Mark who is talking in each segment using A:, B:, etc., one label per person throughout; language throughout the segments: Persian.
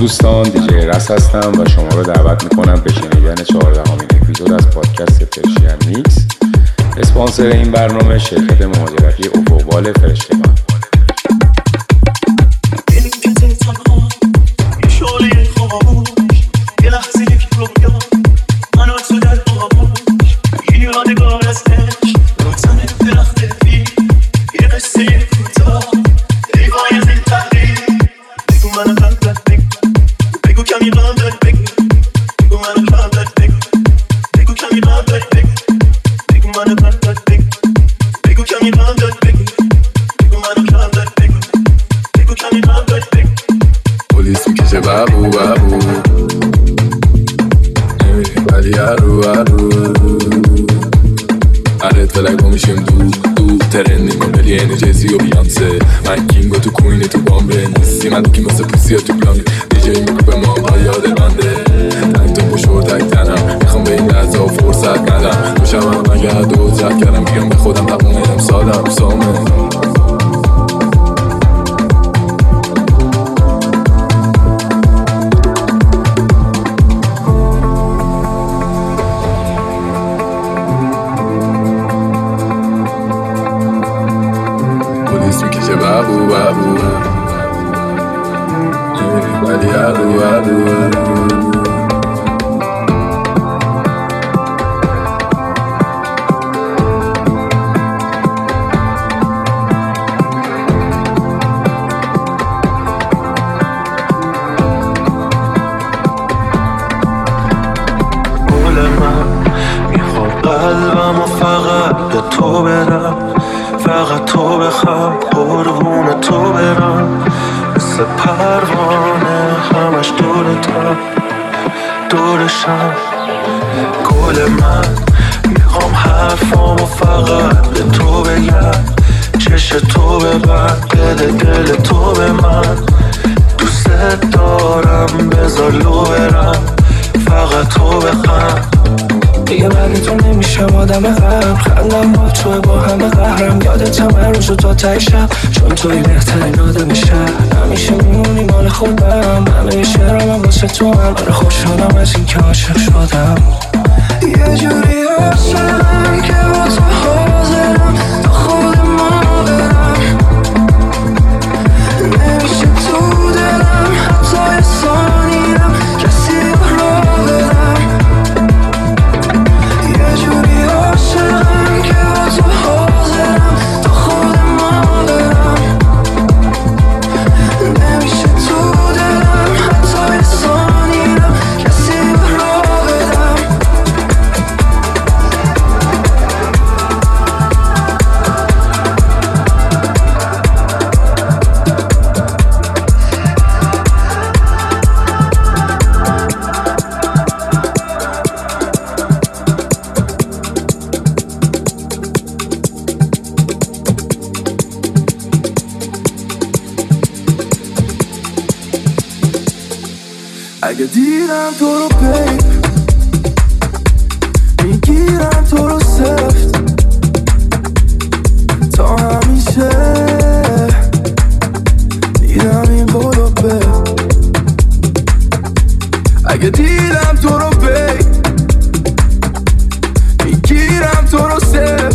A: دوستان، دیجی رس هستم و شما رو دعوت میکنم به شنیدن 14مین اپیزود از پادکست پرشین میکس. اسپانسر این برنامه شرکت مهاجرتی افقبال فرشتگان.
B: چون توی بهترین آدم شهر همیشه میمونی مال خودم. همه شعرم هم واسه تو هم. آره خوشحالم از این که عاشق شدم. یه جوری عاشقم که با تو حاضرم تا خود ما برم. نمیشه تو دلم حتی یه ثانیرم کسی را بدم. یه جوری عاشقم که با تو حاضرم تا خود ما برم. نمیشه تو دلم حتی یه ثانیرم کسی را بدم.
C: اگه دیدم تو رو بیب میگیرم تو رو سفت تا همیشه دیدم این بولو بیب. اگه دیدم تو رو بیب میگیرم تو رو سفت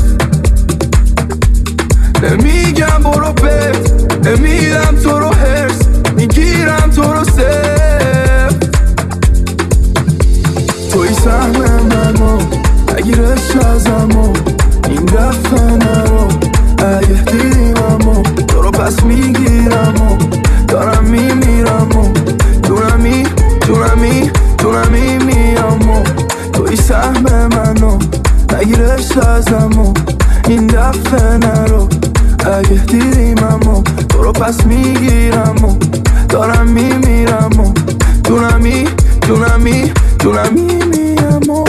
C: نمیگم برو بیب نمیدم تو رو هرس میگیرم تو رو سفت. توی سهم منو نگیرش ازمو این دفعه نرو. اگه دیدیممو تو رو پس میگیرمو دارم میمیرمو دونمی میامو. توی سهم منو نگیرش ازمو این دفعه نرو. اگه دیدیممو تو رو پس میگیرمو دارم میمیرمو دونمی میامو.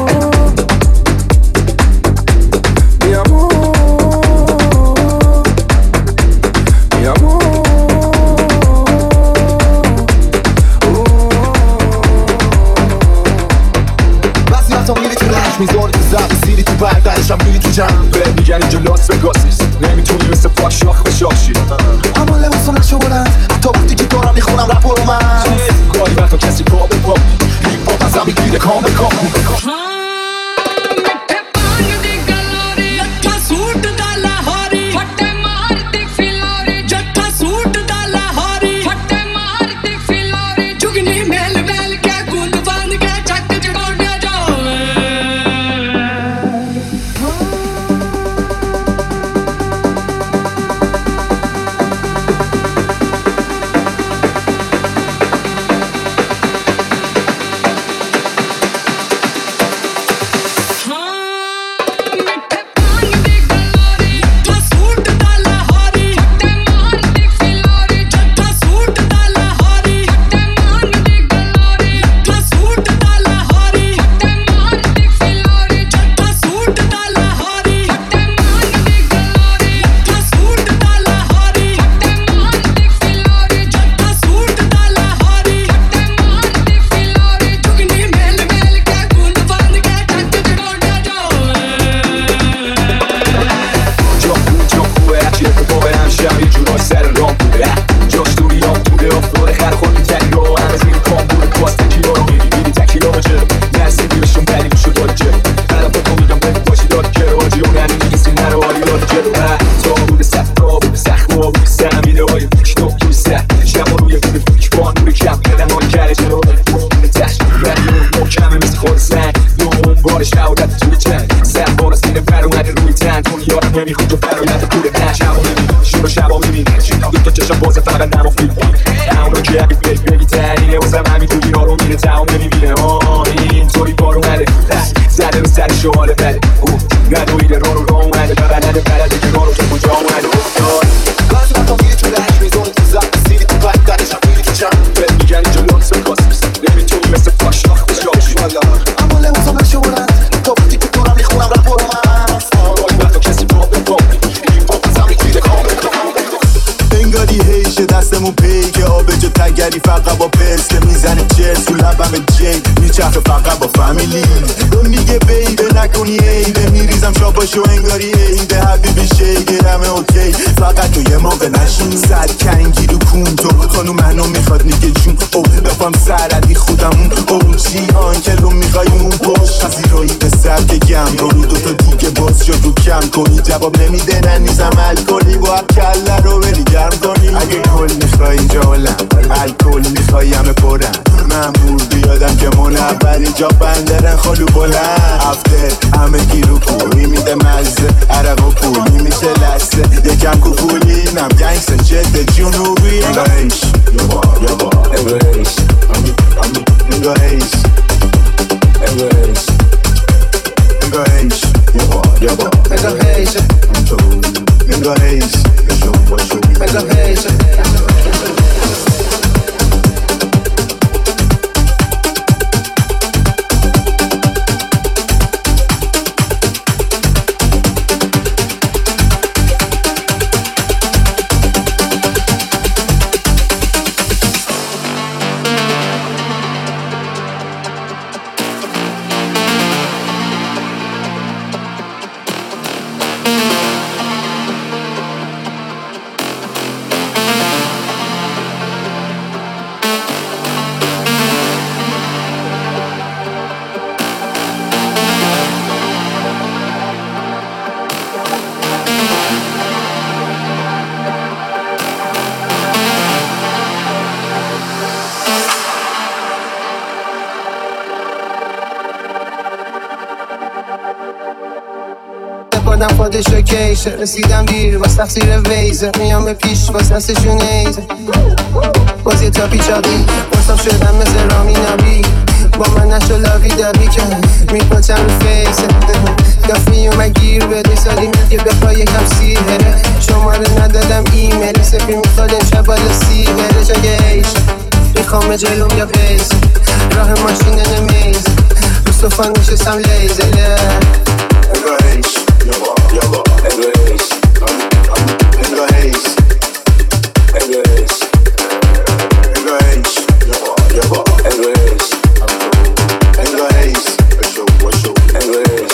D: میذاره تو زبی سیری تو بردنشم میری تو جنبه میگن اینجا لاس وگاسیست نمیتونی مثل پاک شاخ به شاخ شی. اما لباسو نشو بلند حتی وقتی که دارم میخونم رپ رو من گاهی وقتا کسی پا به پا هیپ هاپ ازم میگیره کام به کام نمیخواد تو فرایند پول نه شبا میبینی شروع شبا میبینی دوتا چشم بازه فقط نمافتی همونو که اگه بگی تنینه واسم همین توی ها رو میره تمام نمیبینه اینطوری بارو نده زده رو سر شماله بده ندویده را رو اومده ببنده بلده که را رو که کجا اومده گاز من تا میری تو لحش میزونی تو زب سیری تو بد درشم میری تو چند بد میگن اینجا لانس به کاسم نمیتونی مثل پاشناخ بشاش اما لحظا به شمارت تا بودی که دارم میخونم رپا رو انگاری هیشه دستمون پی که آبجو تگری فقط با پرس که میزنه چرس تو لبم جی میچرخه فقط با فامیلی اون میگه بیبه نکنی ایده میریزم شاباشو انگاری ایده حبیبی شیگرمه اوکی فقط تو یه موقع نشین سر کنگی رو کون تو خانو منو میخواد نیگه جون او بفهم سردی خودمون او چی آنکلو میخوای اون پشت پذیرایی به سبک گم رو دوتا دیگه باز شد رو کم کنی جواب نمیده ننیزم الکلی با کله رو بری گرم کنی اگه کل میخوای اینجا علم الکل میخوای همه پرم من بور بیادم که منوری جا بندرن خالو بلند افتر همه گیرو پولی میده مزه عرق و پولی میشه لسته یکم کوپولی نم گنگس جد جنوبی انگاهیش یابا انگاهیش انگاهیش انگاهیش انگاهیش یابا انگاهیش انگاهیش انگاهیش
E: بادم خودش اوکیشه رسیدم دیر باز تقصیر ویزه میام به پیش باز دستشون ایزه باز یه تا پیچابی بازم شدم مثل رامی نبی با من نشو لاوی دبی که میپاچم رو فیسه دافی اومد گیر بده سالی میگه بپا یکم سیهره شماره ندادم ایمیل سفی میخواد امشب بالا سیگره جای ایشه میخوام جلوم یا پیس راه ماشینه نمیز رو صفا نشستم لیزله
D: انگاهیش یابا انگاهیش انگاهیش انگاهیش انگاهیش یابا انگاهیش انگاهیش انگاهیش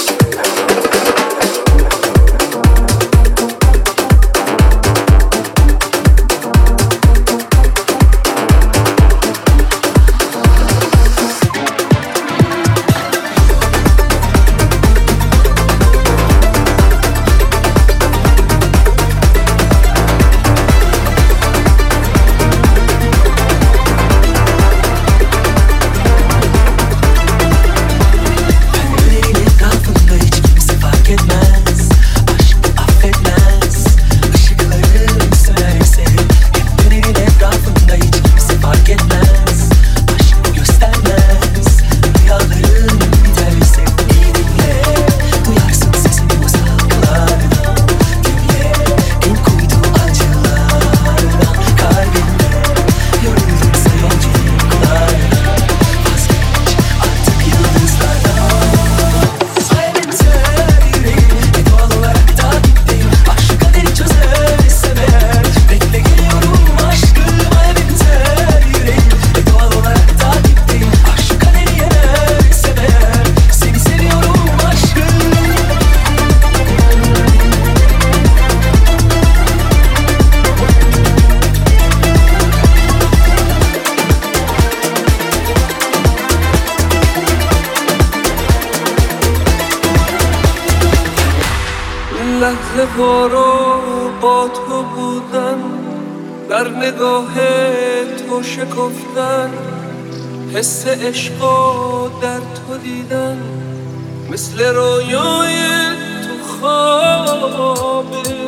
B: لحظه پارو با تو بودن، در نگاه تو شکفتن، حس عشقا در تو دیدن، مثل رویای تو خوابه.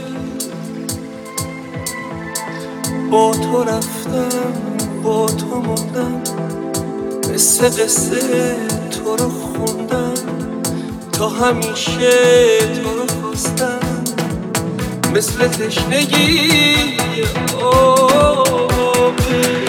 B: با تو رفتم با تو موندم، مثل قصه تو رو خوندم، تا همیشه تو رو خواستم، مثل تشنگی آبه.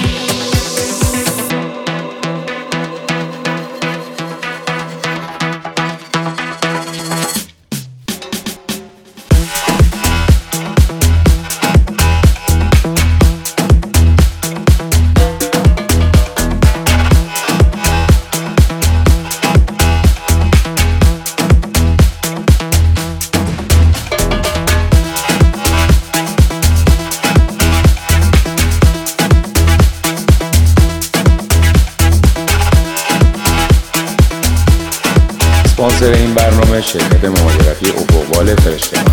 A: اسپانسر این برنامه شرکت مهاجرتی افقبال فرشتگان.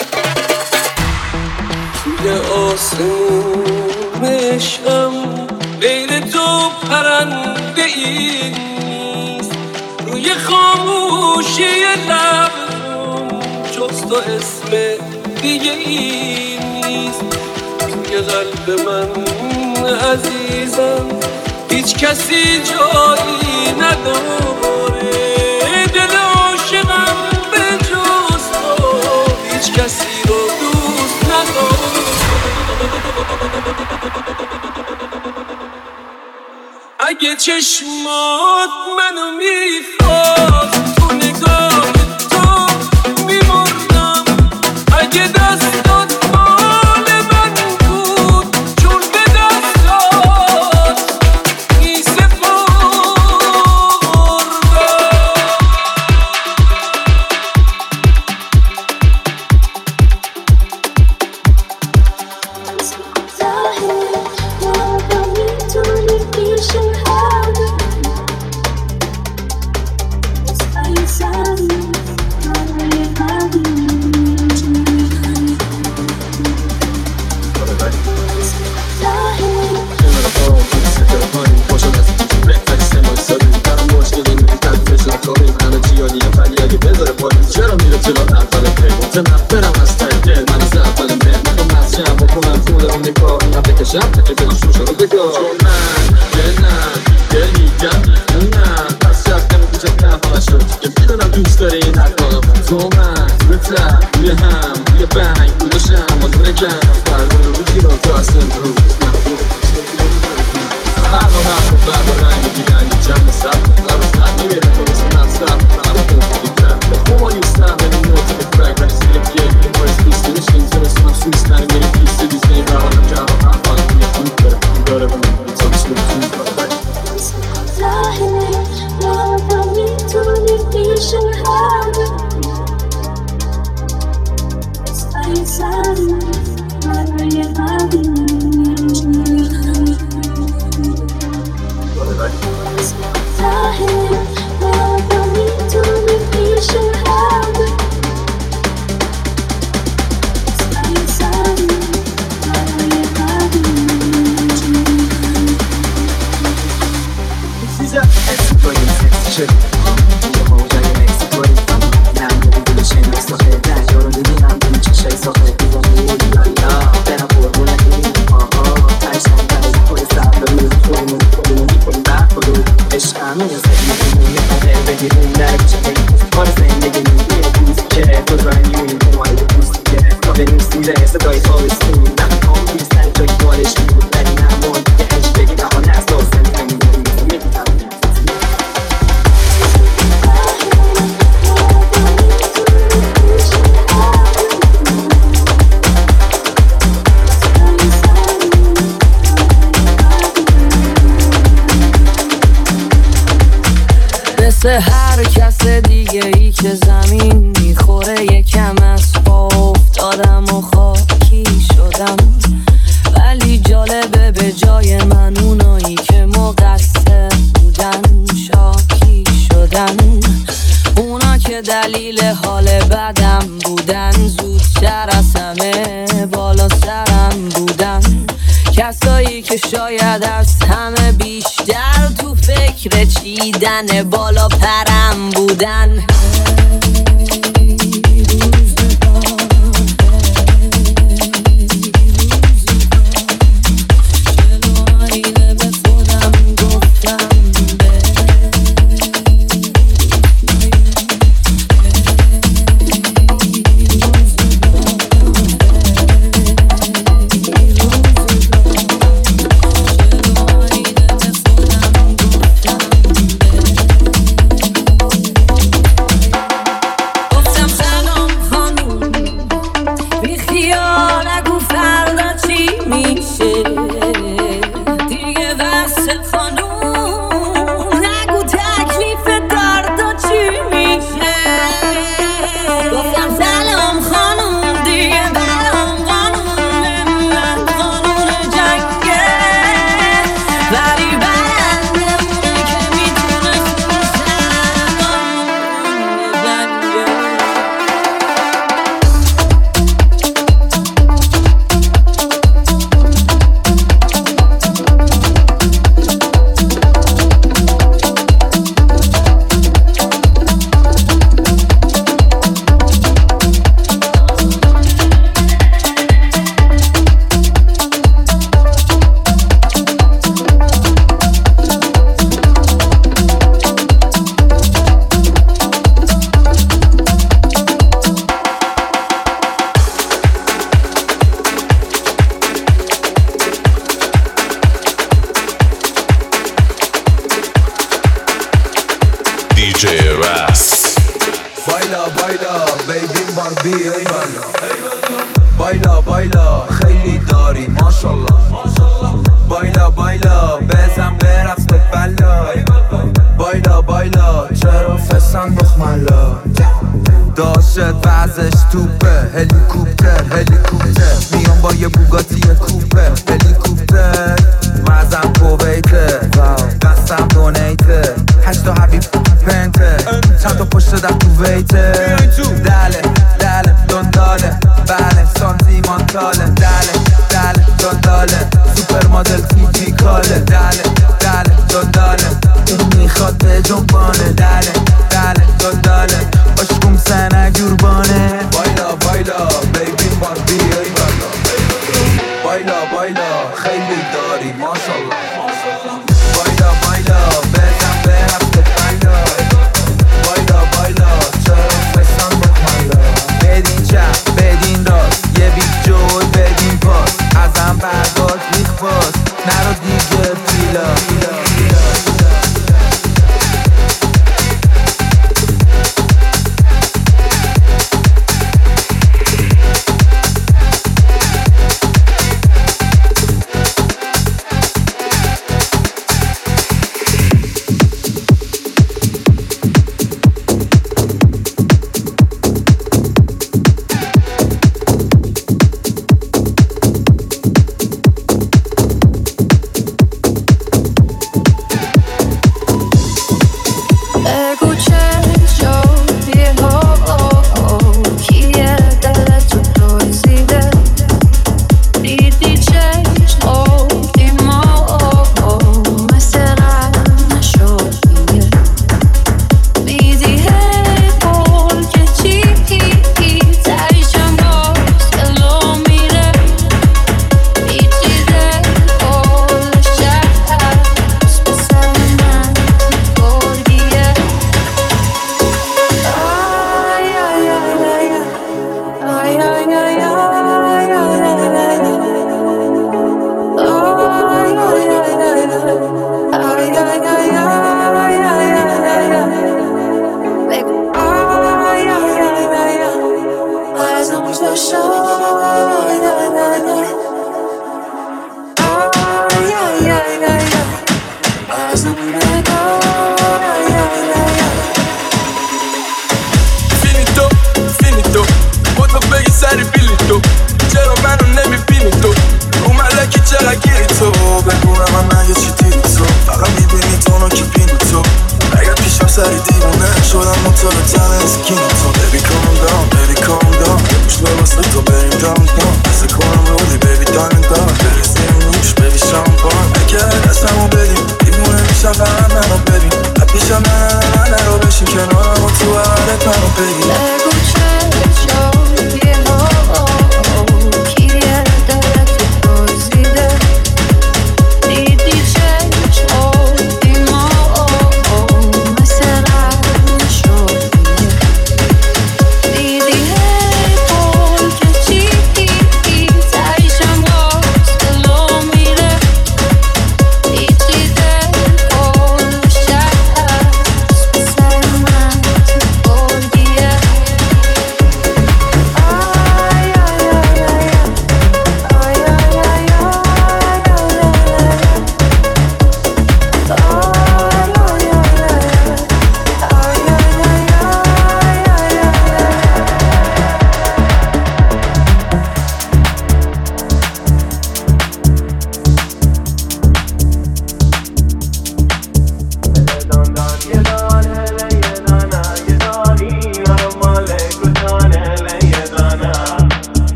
B: توی آسمون عشقم غیر تو پرنده ای نیست، روی خاموشی لبم جز تو اسم دیگه ای نیست. توی قلب من عزیزم هیچ کسی جایی نداره، دل عاشقم به جز تو هیچ کسی رو دوست نداره. اگه چشمات منو میخواست تو نگاه تو میمردم، اگه دستات مال من بود چون به دستات میسپردم.
F: مثل هر کس دیگه ای که زمین میخوره یکم از پا افتادم و خاکی شدم، ولی جالبه به جای من اونایی که مقصر بودن شاکی شدن، اونا که که دلیل حال بدم بودن، زودتر از همه بالا سرم بودن، کسایی که شاید از همه بیشتر تو فکر چیدن بالا پرم بودن.
C: بایلا بایلا خیلی داری ماشالله، بایلا بایلا بزن برقص به بلا، بایلا بایلا چرا فسن بخملا، داشت وزش توپه، هلیکوپتر میان با یه بوگاتی کوپه، هلیکوپتر مزم کویته، دستم دونیته، 8 حبیب پنته، چند تا پشت در تو ویته، دله دنداله، بله سانتیمانتاله، دله دنداله، سوپر مدل تیپیکاله، دله دنداله، اون میخواد به جنبانه، دله دنداله، عشقم سنه گربانه، بایلا بایلا بیبی باربی ای بالا، بایلا بایلا خیلی داری ماشالله، بایلا بایلا بزن برقص به بلا، بایلا بایلا چرا فسن بخملا، بدین چپ بدین راست یه بیت جول بدین پاس، ازم برداشت میخواست نرو دیگه پیلا. سری دیوونه شدم مطالتن از کین تو baby calm down baby calm down روش لباسه تو بریم down down بسه کنم رودی baby دارن دار برسیم روش baby شامپان اگر دستمو بدیم دیوونه میشم فقط منو ببین پیشم نه رو بشین کنارم و تو حالت منو بگیر
F: بگو چه جاییه کیه داره تو بازیده دیدی چشمای ما مثل قبل شدیه دیدی هی که چی تایشم باز دلو میره پیچیده کل شهر بسر من تو بردیه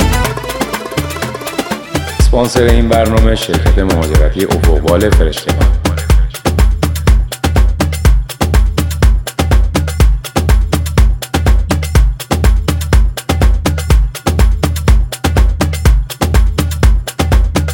A: اسپانسر این برنامه شرکت مهاجرتی افقبال فرشتگان.